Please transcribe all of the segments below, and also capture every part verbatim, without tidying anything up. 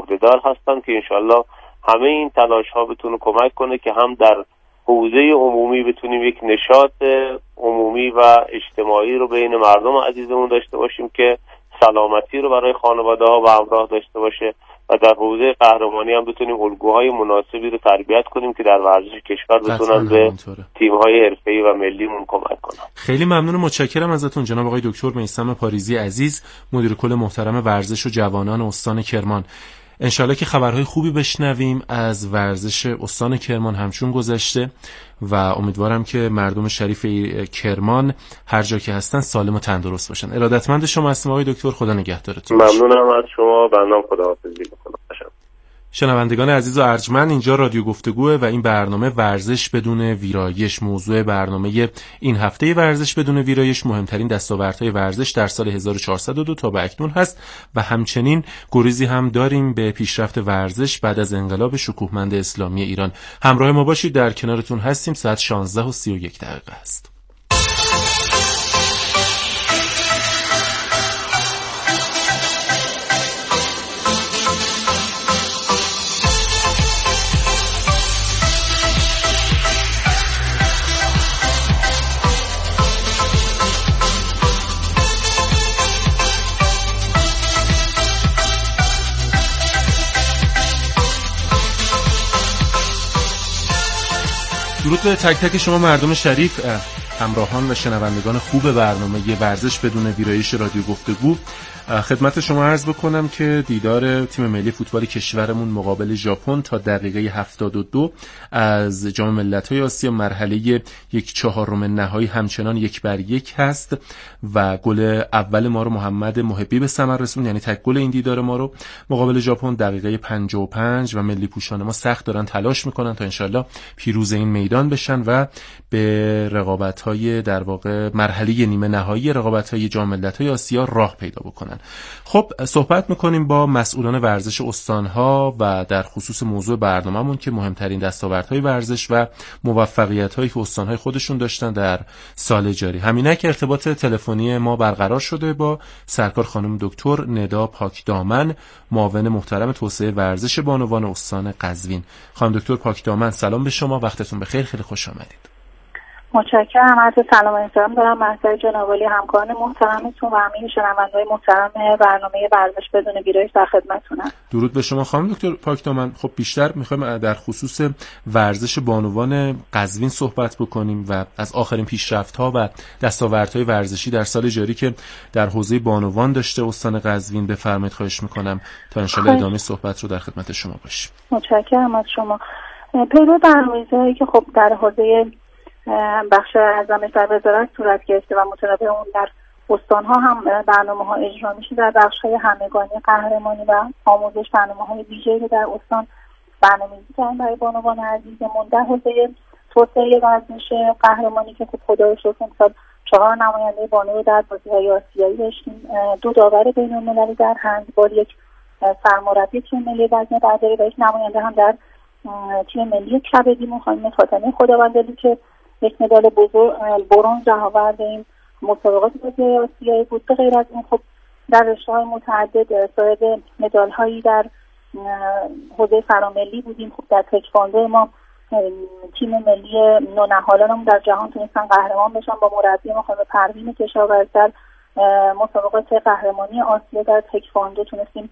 عهدهدار هستن که انشالله همه این تلاش ها بتونه کمک کنه که هم در حوزه عمومی بتونیم یک نشاط عمومی و اجتماعی رو بین مردم عزیزمون داشته باشیم که سلامتی رو برای خانواده ها و همراه داشته باشه و در حوزه قهرمانی هم بتونیم الگوهای مناسبی رو تربیت کنیم که در ورزش کشور بتونن به تیم‌های حرفه‌ای و ملیمون کمک کنن. خیلی ممنون و متشکرم ازتون جناب آقای دکتر میثم پاریزی عزیز، مدیر کل محترم ورزش و جوانان استان کرمان. انشالله که خبرهای خوبی بشنویم از ورزش استان کرمان همچون گذشته و امیدوارم که مردم شریف کرمان هر جا که هستن سالم و تندرست باشن. ارادتمند شما هستم آقای دکتر، خدا نگهدارتون. ممنونم از شما، بنام خداحافظی میکنم. شنوندگان عزیز و ارجمند، اینجا رادیو گفتگوه و این برنامه ورزش بدون ویرایش. موضوع برنامه این هفته ورزش بدون ویرایش مهمترین دستاوردهای ورزش در سال هزار و چهارصد و دو تا به اکنون هست و همچنین گریزی هم داریم به پیشرفت ورزش بعد از انقلاب شکوهمند اسلامی ایران. همراه ما باشید، در کنارتون هستیم. ساعت شانزده و سی و یک دقیقه است. درود به تک تک شما مردم شریف، همراهان و شنوندگان خوب برنامه ورزش بدون ویرایش رادیو گفتگو. خدمت شما عرض بکنم که دیدار تیم ملی فوتبال کشورمون مقابل ژاپن تا دقیقه هفتاد و دو از جام ملت‌های آسیا مرحله یک چهارم نهایی همچنان یک بر یک هست و گل اول ما رو محمد محبی به ثمر رسون، یعنی تک گل این دیدار ما رو مقابل ژاپن دقیقه پنجاه و پنج و ملی پوشان ما سخت دارن تلاش میکنن تا انشالله پیروز این میدان بشن و به رقابت‌های در واقع مرحله نیمه نهایی رقابت‌های جام ملت‌های آسیا راه پیدا بکنن. خب صحبت میکنیم با مسئولان ورزش استانها و در خصوص موضوع برنامه‌مون که مهمترین دستاوردهای ورزش و موفقیت‌هایی که استانهای خودشون داشتن در سال جاری. همینک ارتباط تلفنی ما برقرار شده با سرکار خانم دکتر ندا پاکدامن، معاون محترم توسعه ورزش بانوان استان قزوین. خانم دکتر پاکدامن سلام به شما، وقتتون بخیر، خیلی خوش آمدید. متشکرم. عرض سلام و احترام دارم محضر جناب عالی همکاران محترمتون و همه شنونده‌های محترم برنامه ورزش بدون ویرایش در خدمتتونم. درود به شما خانم دکتر پاکدامن. خب بیشتر می‌خوایم در خصوص ورزش بانوان قزوین صحبت بکنیم و از آخرین پیشرفت‌ها و دستاوردهای ورزشی در سال جاری که در حوزه بانوان داشته استان قزوین بفرمایید، خواهش می‌کنم تا انشالله ادامه صحبت رو در خدمت شما باشیم. متشکرم از شما. پیرو برنامه‌ای که خب در حوزه بخش اعظمش در وزارت صورت گرفته و مطابق اون در استان‌ها هم برنامه‌ها اجرا میشه. در بخش‌های همگانی قهرمانی و آموزش برنامه‌های ویژه‌ای که در استان برنامه‌ریزی کردن برای بانوان عزیزمون. در حوزه توسعه ورزش قهرمانی که خب خدا رو شکر امسال چهار نماینده بانو در بازی‌های آسیایی داشتیم، دو داور بین‌المللی در هندبال، یک سرمربی تیم ملی وزن برداری و یک نماینده هم در تیم ملی کبدی خانم فاطمه خداوندلی که یک مدال بزرگ برنز آورد این مسابقات بازی‌های آسیایی بود. به غیر از این خب در رشته‌های متعدد صاحب مدال‌هایی در حوزه فراملی بودیم. خب در تکواندو ما تیم ملی نونهالانمون در جهان تونستن قهرمان بشن با مربی ما خانم پروین کشاورز. در مسابقات قهرمانی آسیا در تکواندو تونستیم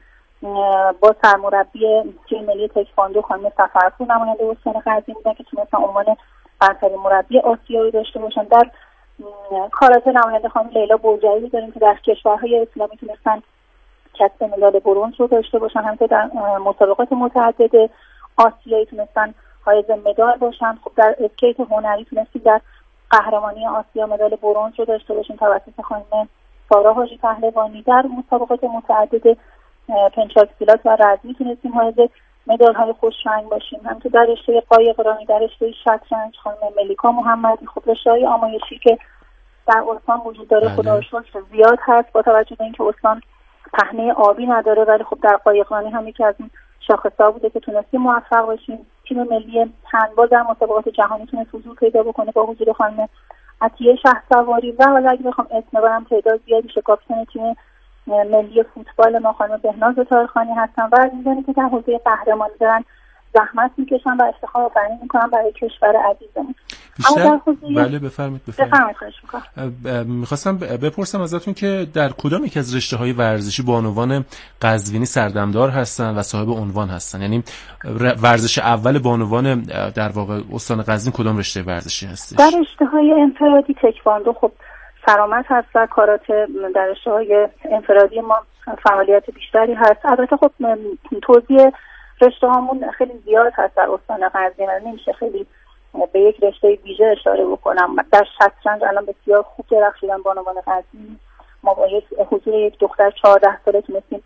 با سرمربی تیم ملی تکواندو خانم سفرپور نماینده استان قزوین بودن که تونستن عنوان برترین مربی آسیایی داشته باشن. در کاراته نماینده خانم لیلا بوجایی داریم که در کشورهای اسلامی تونستن کسب مدال برنز رو داشته باشن. همینطور در مسابقات متعدد آسیایی تونستن حائز مدال باشن. خب در اسکیت هنری تونستیم در قهرمانی آسیا مدال برنز رو داشته باشیم توسط خانم سارا حاجی پهلوانی. در مسابقات متعدد پنچاکسیلات و رزمی تونستیم حائز مدال‌های خوش رنگ باشیم. همینطور در رشته قایقرانی، در رشته شطرنج خانم ملیکا محمدی. خب رشته‌های آمایشی که در استان وجود داره خدا رو شکر زیاد هست، با توجه به اینکه استان پهنه آبی نداره، ولی خب در قایقرانی هم یکی از این شاخص‌ها بوده که تونستیم موفق باشیم. تیم ملی هندبال در مسابقات جهانی تونست حضور پیدا بکنه با حضور خانم عطیه شهسواری و حالا اگه بخوام اسم ببرم تعداد زیادی کاپیتان تیم ملی فوتبال ما خانم بهناز طاهرخانی هستن و عزیزانی که در حوزه قهرمانی دارن زحمت میکشن و افتخار آفرینی میکنن برای کشور عزیزمون. بیشتر بله بفرمایید بفرمایید خواهش میکنم. میخواستم بپرسم ازتون که در کدام یک از رشته‌های ورزشی بانوان قزوینی سردمدار هستن و صاحب عنوان هستن؟ یعنی ورزش اول بانوان در واقع استان قزوین کدام رشته ورزشی هستش؟ در رشته‌های انفرادی تکواندو خب سرآمد هست و کاراته در رشته‌های انفرادی ما فعالیت بیشتری هست. البته خب توزیع رشته‌هامون خیلی زیاد هست در استان قزوین، نمیشه خیلی به یک رشته ویژه اشاره بکنم. در شطرنج الان بسیار خوب درخشیدن بانوان قزوین. ما با یک حضور یک دختر چهارده ساله تونستیم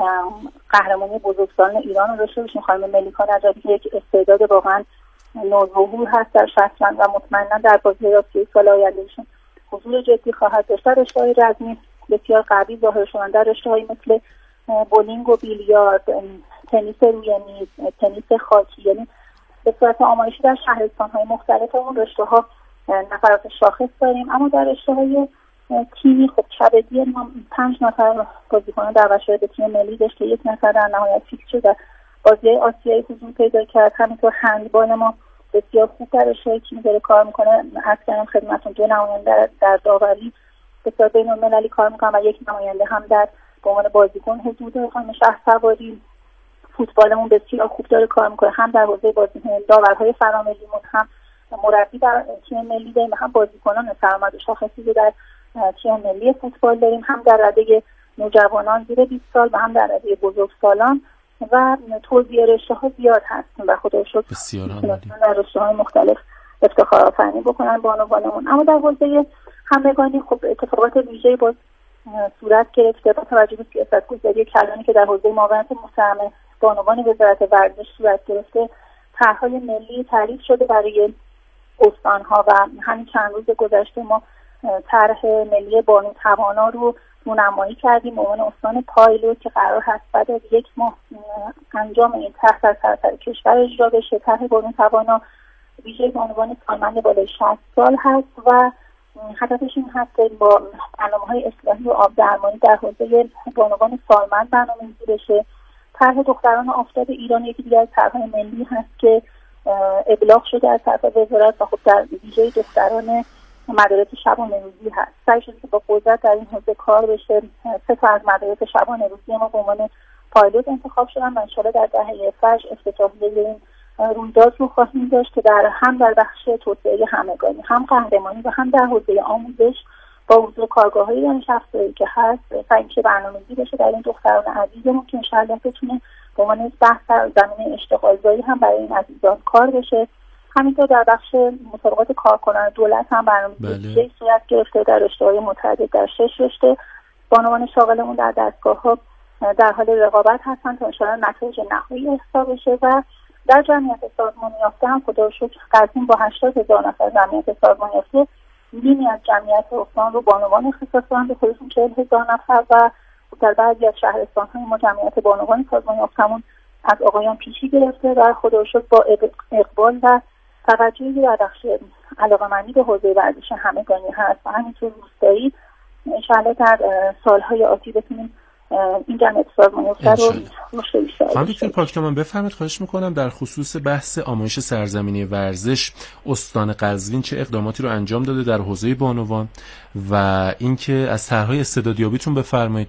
قهرمانی بزرگسالان ایران رو داشته باشیم، خانم ملیکا نجفی که یک استعداد واقعا نوظهور هست در شطرنج و مطمئنا در بازی آسیایی سال آیندهشون حضور جدی خواهد داشت. در رشته‌های رزمی بسیار قوی ظاهر شدن، در رشته‌های مثل بولینگ و بیلیارد، تنیس روی میز، تنیس خاکی، یعنی به صورت آمایشی در شهرستان‌های مختلف اون رشته‌ها نفرات شاخص داریم. اما در رشته‌های تیمی خب کبدی ما پنج نفر بازیکن در شده به تیم ملی داشت که یک نفر در نهایت فیکس شد بازی آسیایی حضور پیدا کرد. همینطور هندبال ما بسیار خوب در رشته تیمی داره کار میکنه. اصلا خدمتتون دو نماینده در داوری بسیار بین‌المللی کار میکنن و یک نماینده هم در به عنوان بازیکن حضور داره. خانم شهرسواری فوتبالمون بسیار خوب داره کار میکنه، هم در حوزه بازیکن داورهای فراملیمون، هم مربی در تیم ملی داریم، هم بازیکنان سرآمد و شاخصی رو در تیم ملی فوتبال داریم، هم در رده نوجوانان زیر بیست سال و هم در رده بزرگسالان و توزیع رشته‌ها زیاد هستیم و خدا رو شکر بسیار عالی در رشته‌های مختلف افتخار آفرینی بکنن بانوانمون. اما در حوزه همگانی خب اتفاقات ویژه‌ای باز صورت گرفته با توجه به سیاست‌گذاری کلانی که در حوزه معاونت محترم بانوان وزارت ورزش صورت گرفته. طرح‌های ملی تعریف شده برای استان‌ها و همین چند روز گذشته ما طرح ملی بانو توانا رو رونمایی کردیم به عنوان استان پایلوت که قرار هست بعد از یک ماه انجام این طرح در سراسر کشور اجرا بشه. طرح بانو توانا ویژه بانوان سالمند بالای شصت سال هست و هدفش این هست که با برنامه‌های اصلاحی و آب درمانی در حوزه بانوان سالمند برنامه‌ریزی بشه. طرح دختران آفتاب ایران یکی دیگر از طرح‌های ملی هست که ابلاغ شده از طرف وزارت و خب در ویژه دختران مدارس شبانه روزی هست. سعی شده که با قدرت در این حوزه کار بشه. سه تا از مدارس شبانه روزی ما به عنوان پایلوت انتخاب شدن و انشالله در دهه فجر افتتاحیه این رویداد رو خواهیم داشت که در هم در بخش توسعه همگانی، هم قهرمانی و هم در حوزه آموزش با حضور کارگاه‌های دانش افزاری که هست سعی میشه برنامه‌ریزی بشه در این دختران عزیزمون که انشالله بتونه به عنوان بحث در زمینه اشتغالزایی هم برای این عزیزان کار بشه. همینطور در بخش مسابقات کارکنان دولت هم برنامه‌ریزی بله. صورت گرفته در رشته‌های متعدد در شش رشته. بانوان شاغلمون در دستگاه‌ها در حال رقابت هستن تا انشالله نتایج نهایی احصا بشه و در جمعیت سازمان یافته هم خدا رو شکر قزوین با هشتاد هزار نفر جمعیت سازمان یافته نیمی از جمعیت استان رو بانوان اختصاص دادن به خودشون چهل هزار نفر و در بعضی از شهرستان‌های ما جمعیت بانوان سازمان یافته‌مون از آقایان پیشی گرفته و خدا رو شکر با اقبال و توجهی در بخش علاقه‌مندی به حوزه ورزش همگانی هست و همینطور روستایی انشاءالله در سال‌های آتی بتونیم این جمعیت سازمان یافته رو مشکل بیشتر. خانم دکتر پاکدامن بفرمایید خواهش میکنم در خصوص بحث آمایش سرزمینی ورزش استان قزوین چه اقداماتی رو انجام داده در حوزه بانوان و اینکه از طرح‌های استعدادیابیتون بفرمایید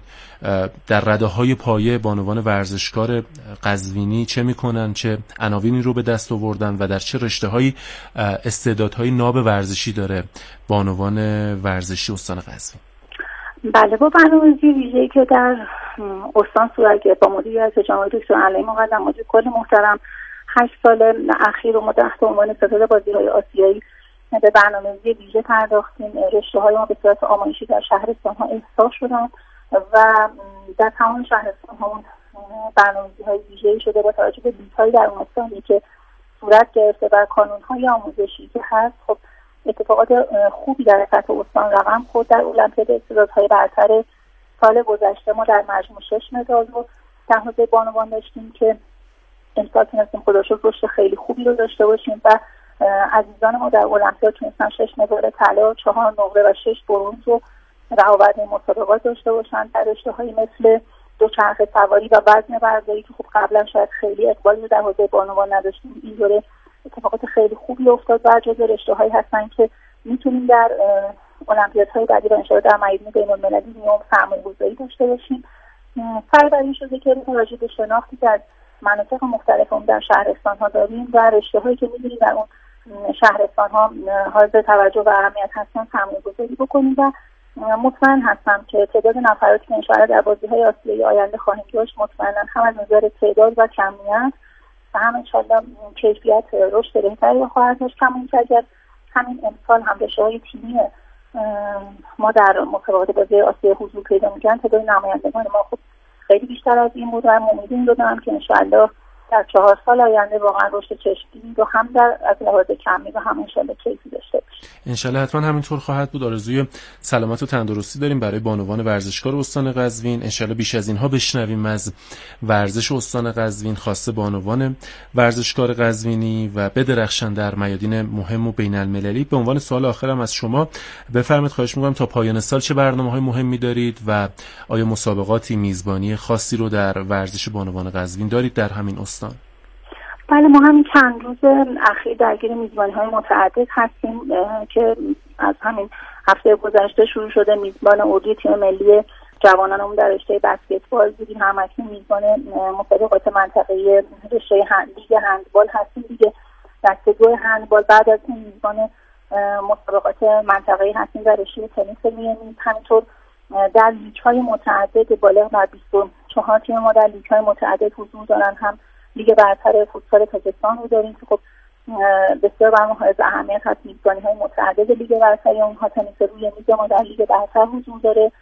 در رده‌های پایه بانوان ورزشکار قزوینی چه میکنن، چه عناوینی رو به دست آوردن و در چه رشته‌هایی استعدادهای ناب ورزشی داره بانوان ورزشی استان قزوین. بله با برنامه‌ریزی ویژه‌ای که در استان صورت گرفت با مدیریت جناب دکتر علی مقدم مدیر کل محترم هشت سال اخیر رو ما تحت عنوان ستاد بازی‌های آسیایی به برنامه‌ریزی ویژه پرداختیم. رشته‌های ما به صورت آمایشی در شهرستان‌ها احصا شدن و در تمام شهرستان‌ها برنامه‌ریزی‌های ویژه‌ای شده با توجه به لیست‌های در اون استانی که صورت گرفته و کانون‌های آموزشی که هست. خب اتفاقات خوبی در سطح استان رقم خورد. در المپیاد استعدادهای برتر سال گذشته ما در مجموع شش مدال رو در حوزه بانوان داشتیم که امسال تونستیم خدا رو شکر رشد خیلی خوبی رو داشته باشیم و عزیزان ما در المپیاد تونستن شش مدال طلا، چهار نقره و شش برنز رو رقابت مسابقات داشته باشن در رشته‌هایی مثل دوچرخه سواری و وزن برداری که خب قبلا شاید خیلی اقبالی در حوزه بانوان نداشتیم. این دوره اتفاقات خیلی خوبی افتاد و جزو رشته‌هایی هستن که میتونیم در المپیادهای بعدی و انشاءالله در میادین بین‌المللی نیوم سرمایه‌گذاری داشته باشیم. فرق بر این شده که توجه به شناختی که از مناطق مختلف اون در شهرستان‌ها داریم و رشته‌هایی که می‌دونیم در اون شهرستان‌ها حائز توجه و اهمیت هستن سرمایه‌گذاری بکنیم و مطمئن هستم که تعداد نفراتی که انشاءالله در بازی‌های آسیایی آینده خواهیم داشت مطمئناً هم از نظر تعداد و کمیت و هم انشاءالله کیفیت رشد بهتری خواهد داشت. همین که اگر همین امسال هم رشته‌های تیمی ما در مسابقات بازی آسیایی حضور پیدا می‌کنن، تعداد نمایندگان ما خب خیلی بیشتر از این بود و من امیدوارم دادم که انشاءالله در چهار سال آینده واقعا رشد چشمگیری رو هم در از لحاظ کمی و هم انشاءالله کیفی داشته باشیم. انشاءالله حتما همینطور خواهد بود. آرزوی سلامت و تندرستی داریم برای بانوان ورزشکار استان قزوین. انشاءالله بیش از اینها بشنویم از ورزش استان قزوین، خاصه بانوان ورزشکار قزوینی و بدرخشن در میادین مهم و بین‌المللی. به عنوان سوال آخرم از شما بفرمایید، خواهش می‌کنم تا پایان سال چه برنامه‌های مهمی دارید و آیا مسابقاتی میزبانی خاصی رو در ورزش بانوان قزوین دارید در همین استان؟ بله، ما همین چند روز اخیر درگیر میزبانی‌های متعدد هستیم که از همین هفته گذشته شروع شده. میزبان اردوی تیم ملی جوانانمون در رشته بسکتبال بودیم، هم اکنون میزبان مسابقات منطقه‌ای رشته لیگ هندبال هستیم دیگه، دسته دو هندبال. بعد از این میزبان مسابقات منطقه‌ای هستیم در رشته تنیس روی میز. همینطور در لیگ‌های متعدد بالغ بر بیست و چهار تیم ما در لیگ‌های متعدد حضور دارن. هم لیگ برتر فوتسال تاجیکستان رو داریم که خب بسیار برای ما حائز اهمیت هست. میزبانی‌های متعدد لیگ برتر اونها تنیس روی میز ما در لیگ برتر حضور داره.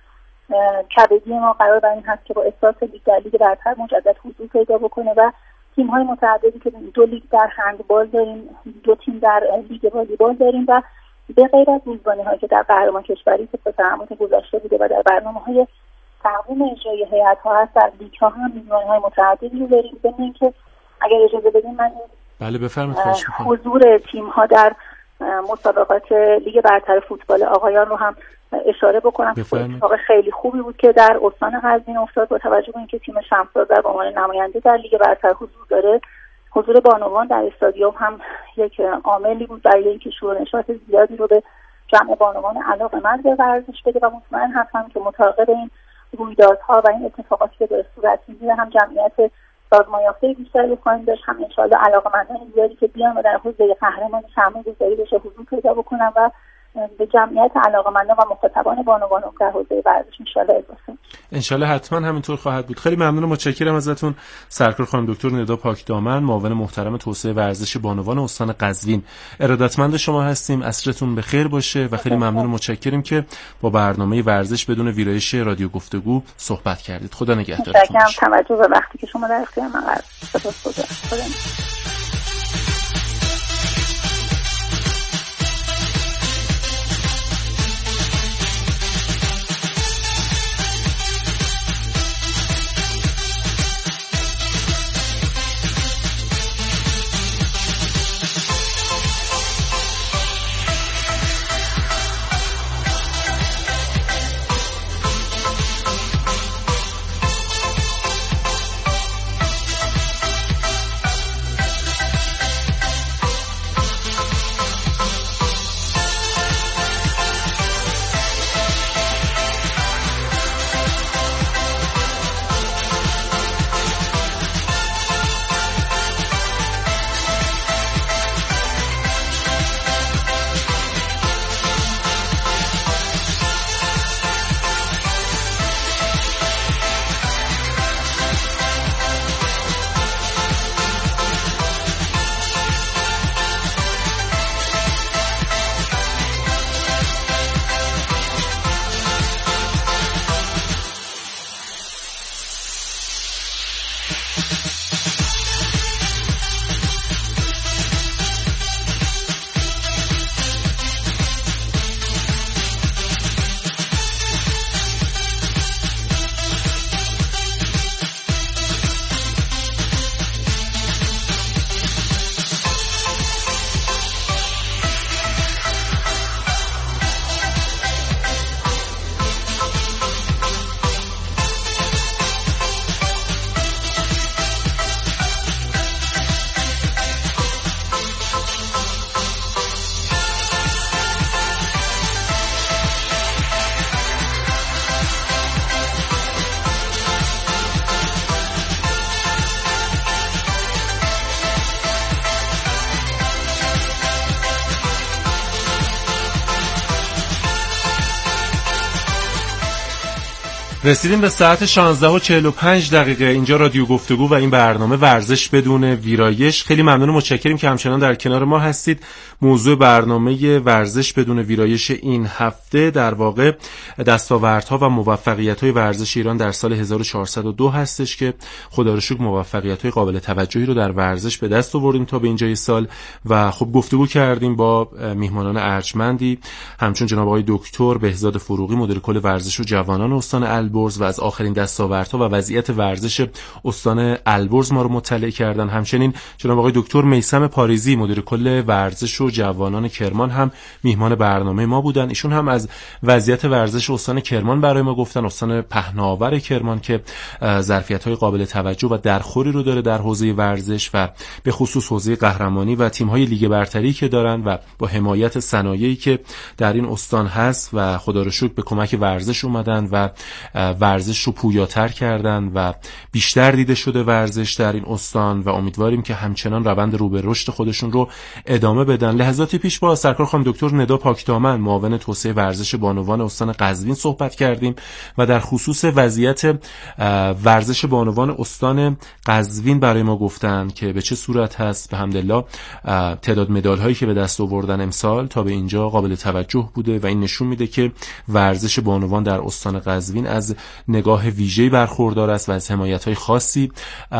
کبدی ما قرار بر این هست که با احساس لیگ در لیگ برتر مجدد حضور پیدا بکنه و تیم‌های متعددی که دو لیگ در هندبال داریم، دو تیم در لیگ والیبال داریم و به غیر از میزبانی‌هایی که در قهرمان کشوری که سال‌های گذشته بوده و در برنامه‌های تقویم اجرایی هیئت‌ها هست، در لیگ‌ها هم میزبانی‌های متعددی رو داریم. ببینید که اگر اجازه بدین من بله بفرمایید، خواهش می‌کنم. حضور تیم‌ها در مسابقات لیگ برتر فوتبال آقایان رو هم اشاره بکنم. اتفاق خیلی خوبی بود که در استان قزوین افتاد با توجه به اینکه تیم شمس‌آذر به عنوان نماینده در لیگ برتر حضور داره. حضور بانوان در استادیوم هم یک عاملی بود برای اینکه شور نشاط زیادی رو به جمع بانوان علاقه‌مند به ورزش بده و مطمئن هستم که متعاقب این رویدادها و این اتفاقاتی که داره صورت میگیره هم جمعیت سازمان یافته بیشتری خواهیم داشت، هم انشاءالله علاقه‌مندان زیادی که بیان و در حوزه قهرمان سرمایه‌گذاری بشه حضور پیدا بکنن و به جمعیت علاقه‌مندان و مخاطبان بانوان در حوزه ورزش انشاءالله اضافه. انشاءالله حتما همینطور خواهد بود. خیلی ممنون و متشکرم ازتون سرکار خانم دکتر ندا پاکدامن، معاون محترم توسعه ورزش بانوان استان قزوین. ارادتمند شما هستیم. عصرتون بخیر باشه و خیلی ممنون و متشکرم که با برنامه ورزش بدون ویرایش رادیو گفتگو صحبت کردید. خدا نگهدارتون. متشکرم توجه به وقتی که شما در اختیار من قرار دادید. رسیدیم به ساعت شانزده و چهل و پنج دقیقه. اینجا رادیو گفتگو و این برنامه ورزش بدون ویرایش. خیلی ممنون و متشکریم که همچنان در کنار ما هستید. موضوع برنامه ورزش بدون ویرایش این هفته در واقع دستاوردها و موفقیت‌های ورزش ایران در سال هزار و چهارصد و دو هستش که خدا رو شکر موفقیت‌های قابل توجهی رو در ورزش به دست آوردیم تا به اینجای سال و خب گفتگو کردیم با میهمانان ارجمندی همچون جناب آقای دکتر بهزاد فروغی مدیر کل ورزش و جوانان استان البرز و از آخرین دستاوردها و وضعیت ورزش استان البرز ما رو مطلع کردن. همچنین جناب آقای دکتر میثم پاریزی مدیر کل ورزش و جوانان کرمان هم میهمان برنامه ما بودن. ایشون هم از وضعیت ورزش استان کرمان برای ما گفتن، استان پهناور کرمان که ظرفیت‌های قابل توجه و درخوری رو داره در حوزه ورزش و به خصوص حوزه قهرمانی و تیم‌های لیگ برتری که دارن و با حمایت صنایعی که در این استان هست و خدا رو شکر به کمک ورزش اومدن و ورزش رو پویاتر کردن و بیشتر دیده شده ورزش در این استان و امیدواریم که همچنان روند رو به رشد خودشون رو ادامه بدن. لحظاتی پیش با سرکار خانم دکتر ندا پاکدامن معاون توسعه ورزش بانوان استان قزوین صحبت کردیم و در خصوص وضعیت ورزش بانوان استان قزوین برای ما گفتن که به چه صورت هست. به حمدالله تعداد مدال هایی که به دست آوردن امسال تا به اینجا قابل توجه بوده و این نشون میده که ورزش بانوان در استان قزوین از نگاه ویژه‌ای برخوردار است و از حمایت‌های خاصی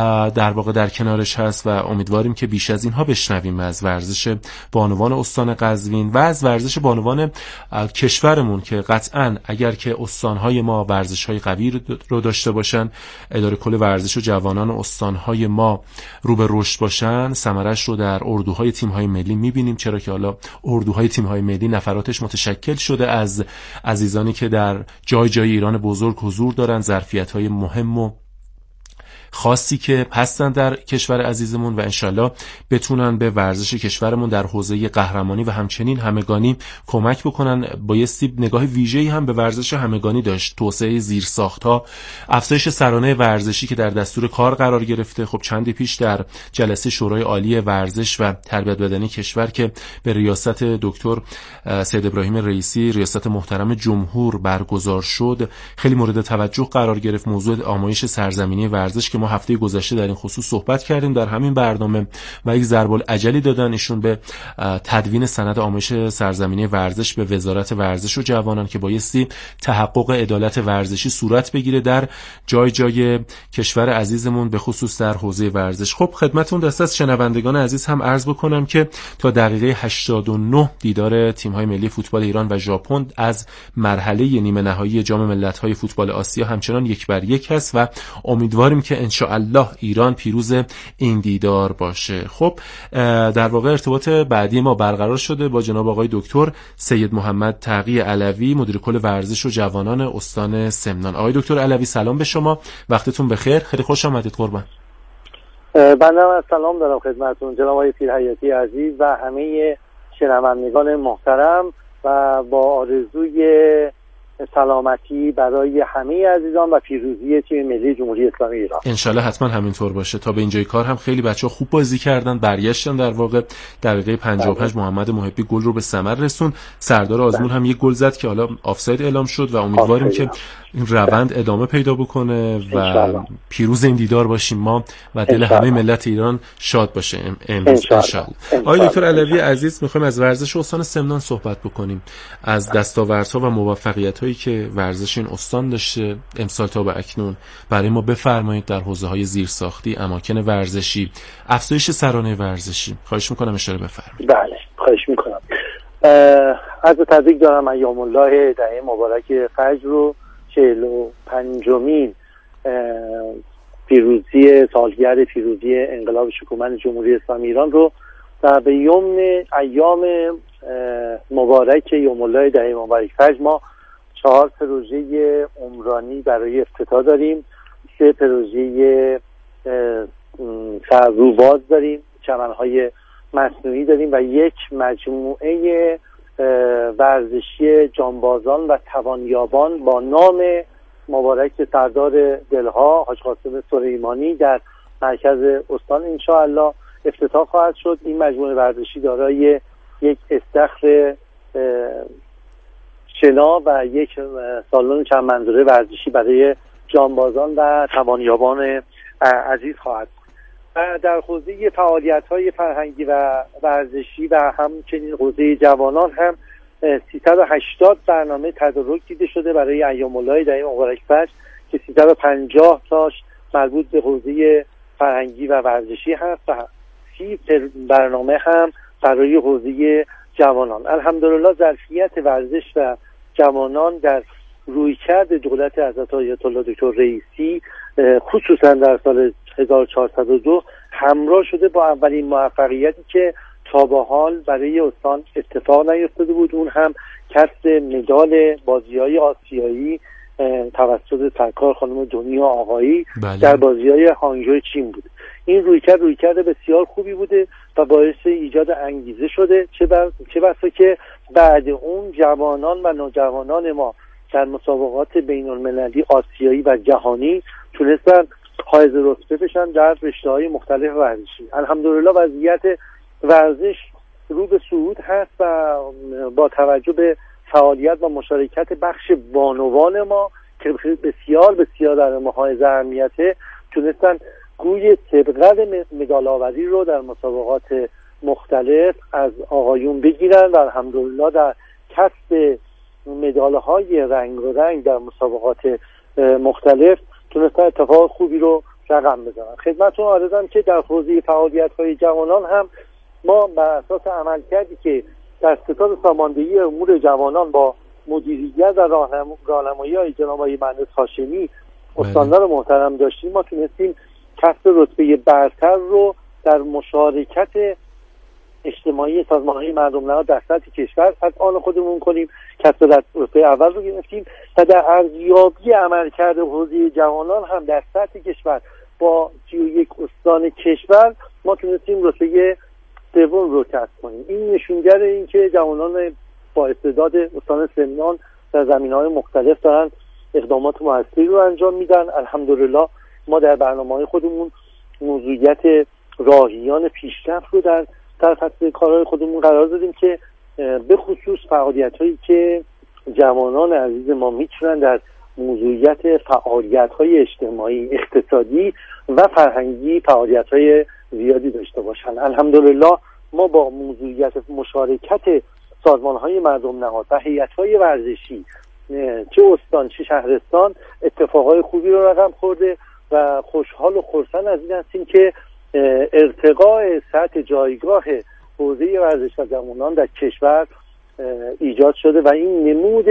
در واقع در کنارش هست و امیدواریم که بیش از اینها بشنویم از ورزش بانوان استان قزوین و از ورزش بانوان کشورمون که قطعاً اگر که استان‌های ما ورزش‌های قوی رو داشته باشن، اداره کل ورزش و جوانان استان‌های ما رو به رشد باشن، ثمرش رو در اردوهای تیم‌های ملی می‌بینیم، چرا که حالا اردوهای تیم‌های ملی نفراتش متشکل شده از عزیزانی که در جای جای ایران بزرگ حضور دارن، ظرفیت‌های مهم و خاصی که هستن در کشور عزیزمون و انشالله بتونن به ورزش کشورمون در حوزه قهرمانی و همچنین همگانی کمک بکنن. بایستی نگاه ویژه‌ای هم به ورزش همگانی داشت، توسعه زیرساخت‌ها، افزایش سرانه ورزشی که در دستور کار قرار گرفته. خب چندی پیش در جلسه شورای عالی ورزش و تربیت بدنی کشور که به ریاست دکتر سید ابراهیم رئیسی ریاست محترم جمهور برگزار شد، خیلی مورد توجه قرار گرفت موضوع آمایش سرزمینی ورزش که ما هفته گذشته در این خصوص صحبت کردیم در همین برنامه و یک ضرب العجلی دادن ایشون به تدوین سند آمایش سرزمینی ورزش به وزارت ورزش و جوانان که بایستی تحقق عدالت ورزشی صورت بگیره در جای جای کشور عزیزمون به خصوص در حوزه ورزش. خب خدمتتون دست از شنوندگان عزیز هم عرض بکنم که تا دقیقه هشتاد و نه دیدار تیم‌های ملی فوتبال ایران و ژاپن از مرحله نیمه نهایی جام ملت‌های فوتبال آسیا همچنان یک بر یک هست و امیدواریم که ان شاء الله ایران پیروز این دیدار باشه. خب در واقع ارتباط بعدی ما برقرار شده با جناب آقای دکتر سید محمد تقی علوی مدیر کل ورزش و جوانان استان سمنان. آقای دکتر علوی سلام به شما، وقتتون بخیر، خیلی خوش آمدید قربان. بنده هم سلام دارم خدمتتون جناب آقای پیرحیاتی عزیز و همه شنوندگان محترم و با آرزوی سلامتی برای همه عزیزان و پیروزی تیم ملی جمهوری اسلامی ایران. انشالله حتما همینطور باشه. تا به اینجای کار هم خیلی بچه‌ها خوب بازی کردن، برگشتن در واقع دقیقه پنجاه و پنج محمد محبی گل رو به ثمر رسون. سردار آزمون هم یک گل زد که حالا آفساید اعلام شد و امیدواریم که این روند ادامه پیدا بکنه و پیروز این دیدار باشیم ما و دل همه ملت ایران شاد باشه امروز انشالله. آقای دکتر علوی عزیز می‌خوایم از ورزش استان سمنان صحبت بکنیم، از دستاوردها و موفقیت‌هایی که ورزش این استان داشته امسال تا به اکنون برای ما بفرمایید در حوزه‌های زیرساختی، اماکن ورزشی، افزایش سرانه ورزشی. خواهش می‌کنم اشاره بفرمایید. بله خواهش می‌کنم. عرض تبریک دارم ایام الله دهه مبارک فجر رو چهل و پنجمین پیروزی سالگرد پیروزی انقلاب شکومند جمهوری اسلامی ایران رو و به یمن ایام مبارک یوم الله دهه مبارک فجر ما چهار پروژه عمرانی برای افتتاح داریم، سه پروژه روباز داریم، چمنهای مصنوعی داریم و یک مجموعه ورزشی جانبازان و توانیابان با نام مبارک سردار دلها حاج قاسم سلیمانی در مرکز استان انشاءالله افتتاح خواهد شد. این مجموعه ورزشی دارای یک استخر شنا و یک سالن چند منظوره ورزشی برای جانبازان و توانیابان عزیز خواهد بود. و در حوزه فعالیت‌های فرهنگی و ورزشی و همچنین حوزه جوانان هم سیصد و هشتاد برنامه تدارک دیده شده برای ایام الله در این مبارک فجر که سیصد و پنجاه تاش مربوط به حوزه فرهنگی و ورزشی هست و سی برنامه هم برای حوزه جوانان. الحمدلله ظرفیت ورزش و جوانان در رویکرد دولت حضرت آیت الله دکتر رئیسی خصوصا در سال هزار و چهارصد و دو همراه شده با اولین موفقیتی که تا به حال برای استان اتفاق نیفتاده بود، اون هم کسب مدال بازی‌های آسیایی توسط سرکار خانم دنیا آقایی بله. در بازی‌های هانگژو چین بود. این رویکرد رویکرد بسیار خوبی بوده و باعث ایجاد انگیزه شده، چه بر چه بسا که بعد اون جوانان و نوجوانان ما در مسابقات بین‌المللی آسیایی و جهانی تونستن حائز رتبه بشن در رشته‌های مختلف ورزشی. الحمدلله وضعیت ورزش رو به صعود هست و با توجه به فعالیت و مشارکت بخش بانوان ما که بسیار بسیار در ما حائز اهمیته تونستن گوی سبقت مدال آوری رو در مسابقات مختلف از آقایون بگیرن و الحمدلله در کسب مدال‌های رنگ و رنگ در مسابقات مختلف تونستن اتفاق خوبی رو رقم بزنن. خدمتتون عرضم که در حوزه فعالیت‌های جوانان هم ما بر اساس عملکردی که در ستاد ساماندهی امور جوانان با مدیریت و راهنمایی های جناب آقای مهندس هاشمی استاندار محترم داشتیم، ما تونستیم کسب رتبه برتر رو در مشارکت اجتماعی سازمان‌های مردم نهاد در سطح کشور از آن خودمون کنیم، کسب رتبه اول رو گرفتیم و در ارزیابی عملکرد حوزه جوانان هم در سطح کشور با سی و یک استان کشور ما تونستیم رتبه سوم رو کسب کنیم. این نشونگر این که جوانان با استعداد استان سمنان در زمینه‌های مختلف دارن اقدامات موثری رو انجام میدن. الحمدلله ما در برنامه‌های خودمون موضوعیت راهیان پیشرفت رو در در فصل کارهای خودمون قرار دادیم که به خصوص فعالیت‌هایی که جوانان عزیز ما میتونن در موضوعیت فعالیت‌های اجتماعی، اقتصادی و فرهنگی فعالیت‌های زیادی داشته باشن. الحمدلله ما با موضوعیت مشارکت سازمان‌های مردم نهاد و هیئت‌های ورزشی چه استان چه شهرستان اتفاقای خوبی رو رقم خورده و خوشحال و خرسند از این هستیم که ارتقاء سطح جایگاه حوزه ورزش و جوانان در کشور ایجاد شده و این نمود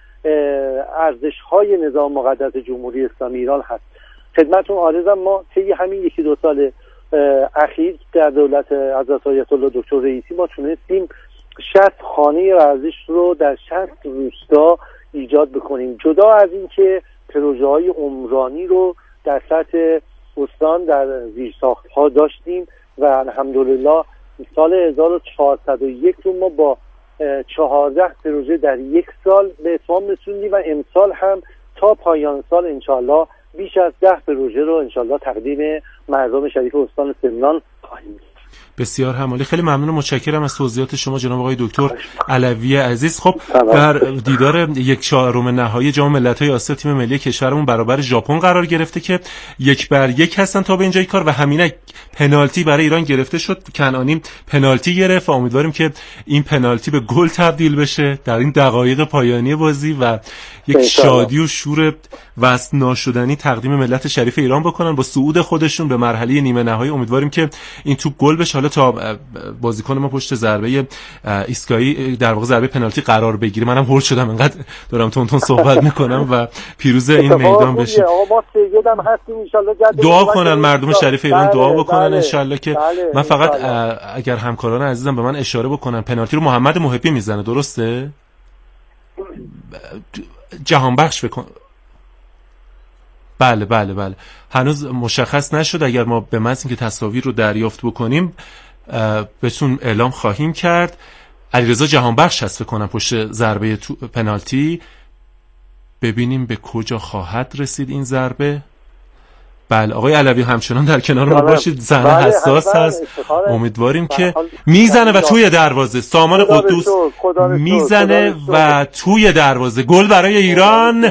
ارزش‌های نظام مقدس جمهوری اسلامی ایران هست. خدمتتون عرضم ما طی همین یکی دو سال اخیر در دولت حضرت آیت الله دکتر رئیسی ما تونستیم شصت خانه ورزش رو در شصت روستا ایجاد بکنیم. جدا از این که پروژه‌های عمرانی رو در سطح استان در زیرساخت‌ها داشتیم و الحمدلله سال هزار و چهارصد و یک رو ما با چهارده پروژه در یک سال به اتمام رسوندیم و امسال هم تا پایان سال انشالله بیش از ده پروژه رو انشالله تقدیم مردم شریف استان سمنان خواهیم. بسیار همالی. خیلی ممنون و متشکرم از توضیحات شما جناب آقای دکتر علوی عزیز. خب در دیدار یک چهارم نهایی جام ملت‌های آسیا تیم ملی کشورمون برابر ژاپن قرار گرفته که یک بر یک هستن تا به اینجای کار و همینک پنالتی برای ایران گرفته شد. کنعانی پنالتی گرفت و امیدواریم که این پنالتی به گل تبدیل بشه در این دقایق پایانی بازی و یک شادی و شور وصل ناشدنی تقدیم ملت شریف ایران بکنن با صعود خودشون به مرحله نیمه نهایی. امیدواریم که این توپ گل بشه. حالا تا بازیکن ما پشت ضربه ایسکایی در واقع ضربه پنالتی قرار بگیره منم هول شدم انقدر دارم تون تون صحبت میکنم و پیروز این میدان بشیم. دعا کنن مردم شریف ایران، دعا بکنن انشالله که بله. من فقط اگر همکاران عزیزم به من اشاره بکنن پنالتی رو محمد محبی میزنه، درسته؟ جهان بخش بکن. بله بله بله هنوز مشخص نشد. اگر ما به محض اینکه تصاویر رو دریافت بکنیم بهتون اعلام خواهیم کرد. علیرضا جهانبخش هست فکر کنم پشت ضربه پنالتی. ببینیم به کجا خواهد رسید این ضربه. بله آقای علوی همچنان در کنار ما باشید. زن بله حساس هست، امیدواریم که میزنه و توی دروازه سامان قدوس میزنه و توی دروازه گل برای ایران.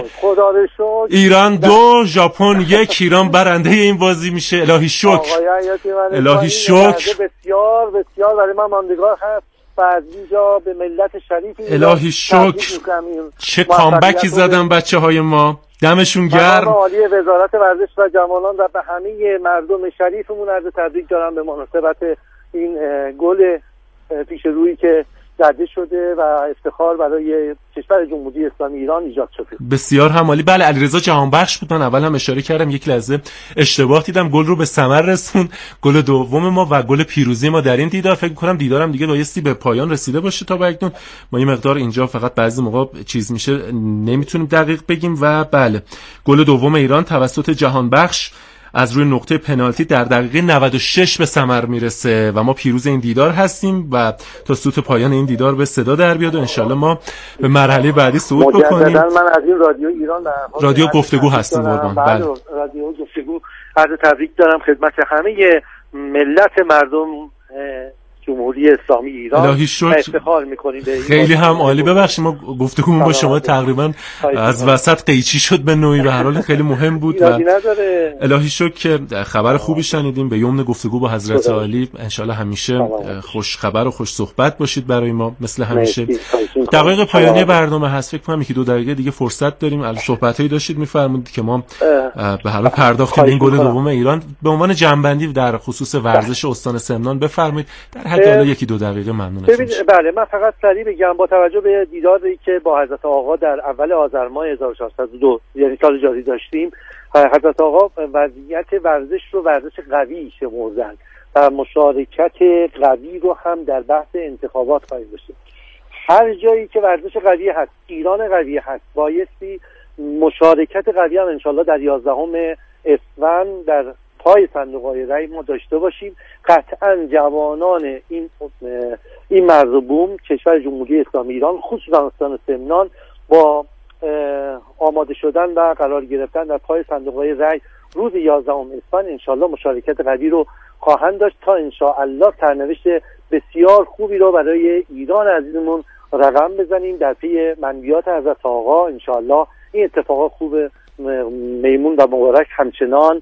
ایران دو ژاپن یک. ایران برنده این بازی میشه. الهی شکر، الهی شکر. بسیار بسیار برای من ماندگار هست و از اینجا به ملت شریف الهی شکر. چه کامبکی زدن بچه های ما، دمشون گرم. عالی وزارت ورزش و جوانان و به همه مردم شریفمون عرض تبریک دارم به مناسبت این گل پیش رویی که زده شده و افتخار برای کشور جمهوری اسلامی ایران ایجاد شده. بسیار هم عالی. بله علیرضا جهانبخش بود، من اول هم اشاره کردم یک لحظه اشتباه دیدم. گل رو به ثمر رسون، گل دوم ما و گل پیروزی ما در این دیدار. فکر کنم دیدارم دیگه بایستی به پایان رسیده باشه تا به اکنون. ما این مقدار اینجا فقط بعضی موقع چیز میشه نمیتونیم دقیق بگیم. و بله گل دوم ایران توسط جهانبخش از روی نقطه پنالتی در دقیقه نود و شش به ثمر میرسه و ما پیروز این دیدار هستیم و تا سوت پایان این دیدار به صدا در بیاد و انشالله ما به مرحله بعدی صعود بکنیم. من از این رادیو ایران در رادیو گفتگو هستیم قربان. بله رادیو گفتگو عرض تبریک دارم خدمت همه ملت مردم جمهوری اسلامی ایران. الهی شکر. افتخار می‌کنیم به خیلی هم عالی. ببخشید ما گفتگومون با شما تقریبا از وسط قیچی شد به نوعی، به هر حال خیلی مهم بود و الهی شکر که خبر خوبی شنیدیم. به یمن گفتگو با حضرت عالی انشالله همیشه خوش خبر و خوش صحبت باشید برای ما مثل همیشه. دقایق پایانی برنامه هست، فکر کنم یکی دو دقیقه دیگه فرصت داریم. الان صحبتایی داشتید می‌فرمودید که ما به هر حال پرداختیم این گل دوم ایران. به عنوان جنبندی در خصوص ورزش استان سمنان بفرمایید در حالا یکی دو دقیقه ممنون ازتون. بله من فقط سریع بگم با توجه به دیداری که با حضرت آقا در اول آذر ماه هزار و چهارصد و دو یعنی سال جاری داشتیم، حضرت آقا وضعیت ورزش رو ورزش قوی شمردن و مشارکت قوی رو هم در بحث انتخابات خواهیم داشت. هر جایی که ورزش قوی هست، ایران قوی هست، بایستی مشارکت قوی هم انشالله در یازدهم اسفند در پای صندوق‌های رای ما داشته باشیم. قطعا جوانان این این مرز و بوم کشور جمهوری اسلامی ایران خصوصا استان سمنان با آماده شدن و قرار گرفتن در پای صندوق‌های رای روز یازدهم اسفند انشالله مشارکت قوی رو خواهند داشت تا انشاءالله سرنوشت بسیار خوبی رو برای ایران عزیزمون رقم بزنیم در پی منویات حضرت آقا. انشاءالله این اتفاق خوب میمون و مبارک همچنان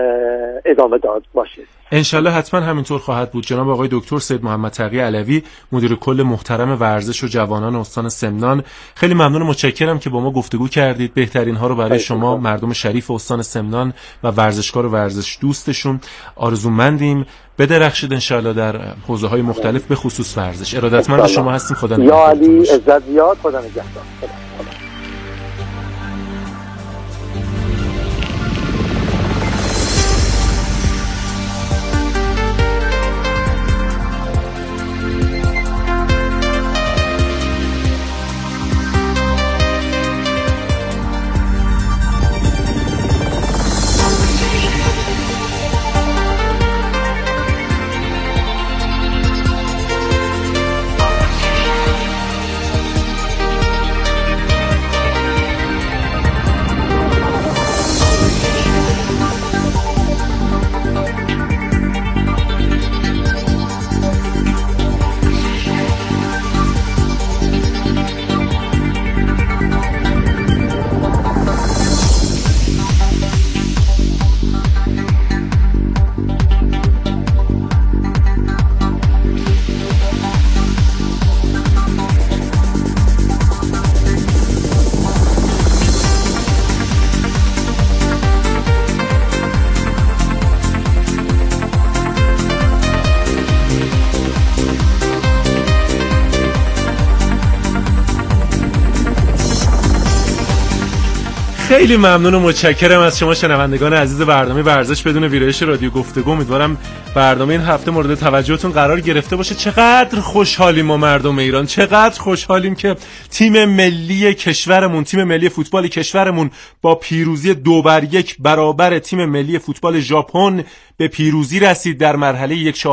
ادامه داد باشه. انشالله حتما همینطور خواهد بود. جناب آقای دکتر سید محمد تقی علوی مدیر کل محترم ورزش و جوانان استان سمنان، خیلی ممنون و متشکرم که با ما گفتگو کردید. بهترین ها رو برای شما مردم شریف استان سمنان و ورزشکار و ورزش دوستشون آرزومندیم. بدرخشید انشالله در حوزه های مختلف به خصوص ورزش. ارادتمند شما هستیم. خدا نگهدار. یا علی عزت زیاد. خدا نگهدار. خیلی ممنون و متشکرم از شما شنوندگان عزیز برنامه ورزش بدون ویرایش رادیو گفتگو. امیدوارم برنامه این هفته مورد توجهتون قرار گرفته باشه. چقدر خوشحالیم ما مردم ایران، چقدر خوشحالیم که تیم ملی کشورمون، تیم ملی فوتبال کشورمون با پیروزی دو بر یک برابر تیم ملی فوتبال ژاپن به پیروزی رسید در مرحله یک